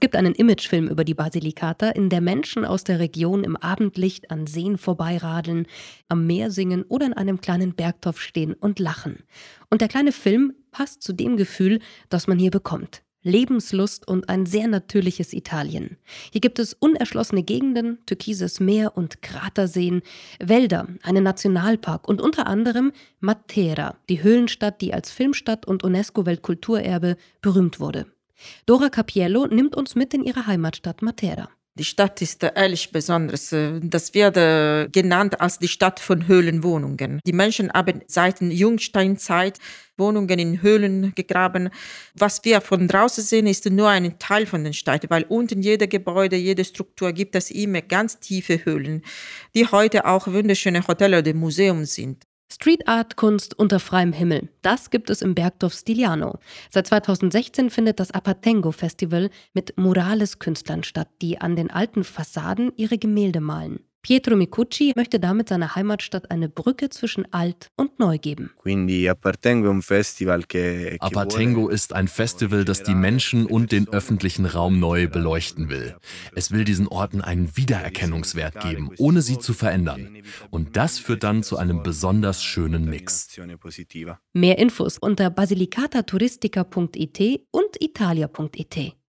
gibt einen Imagefilm über die Basilicata, in der Menschen aus der Region im Abendlicht an Seen vorbeiradeln, am Meer singen oder in einem kleinen Bergdorf stehen und lachen. Und der kleine Film passt zu dem Gefühl, das man hier bekommt. Lebenslust und ein sehr natürliches Italien. Hier gibt es unerschlossene Gegenden, türkises Meer und Kraterseen, Wälder, einen Nationalpark und unter anderem Matera, die Höhlenstadt, die als Filmstadt und UNESCO-Weltkulturerbe berühmt wurde. Dora Cappiello nimmt uns mit in ihre Heimatstadt Matera. Die Stadt ist ehrlich besonders. Das wird genannt als die Stadt von Höhlenwohnungen. Die Menschen haben seit der Jungsteinzeit Wohnungen in Höhlen gegraben. Was wir von draußen sehen, ist nur ein Teil von der Stadt, weil unten jede Gebäude, jede Struktur gibt es immer ganz tiefe Höhlen, die heute auch wunderschöne Hotels oder Museen sind. Street Art Kunst unter freiem Himmel, das gibt es im Bergdorf Stigliano. Seit 2016 findet das Apatengo Festival mit Murales-Künstlern statt, die an den alten Fassaden ihre Gemälde malen. Pietro Micucci möchte damit seiner Heimatstadt eine Brücke zwischen alt und neu geben. Apatengo ist ein Festival, das die Menschen und den öffentlichen Raum neu beleuchten will. Es will diesen Orten einen Wiedererkennungswert geben, ohne sie zu verändern. Und das führt dann zu einem besonders schönen Mix. Mehr Infos unter basilicataturistica.it und italia.it.